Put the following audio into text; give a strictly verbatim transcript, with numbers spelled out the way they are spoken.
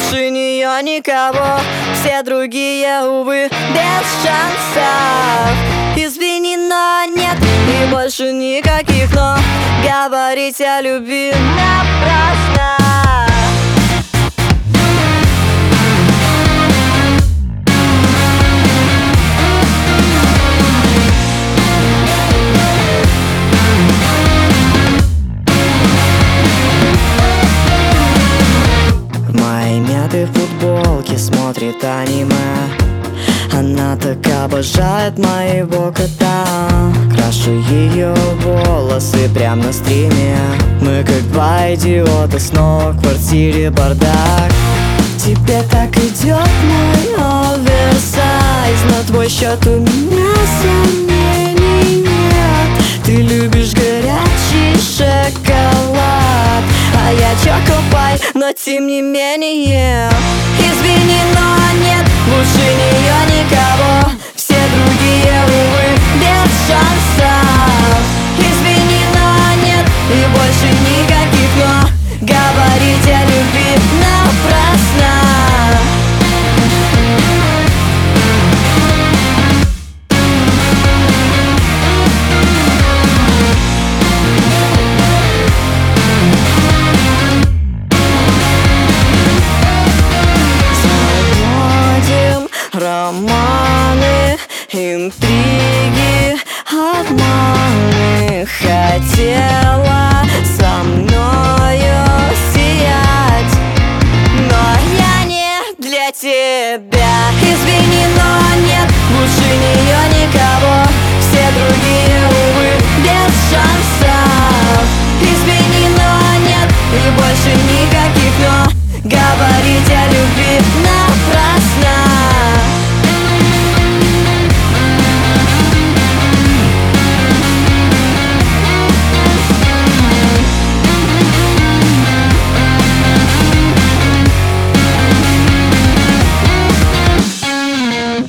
Лучше нее никого, все другие, увы, без шансов. Извини, но нет, и больше никаких но. Говорить о любви напрасно. В футболке смотрит аниме. Она так обожает моего кота. Крашу ее волосы прямо на стриме. Мы как два идиота, снова в квартире бардак. Тебе так идет мой оверсайз, но твой счет у меня сомнений нет. Ты любишь горячий шоколад, а я чокопай, но тем не менее. Извини, но нет, лучше нее никого, все другие, увы, без шансов. Извини, но нет, и больше никаких но. Говорить о любви напрасно. Романы, интриги, обманы. Хотела со мною сиять, но я не для тебя. Извини, но нет, лучше нее никого, все другие, увы, без шансов. Извини, но нет, и больше никаких но. Говорить о любви на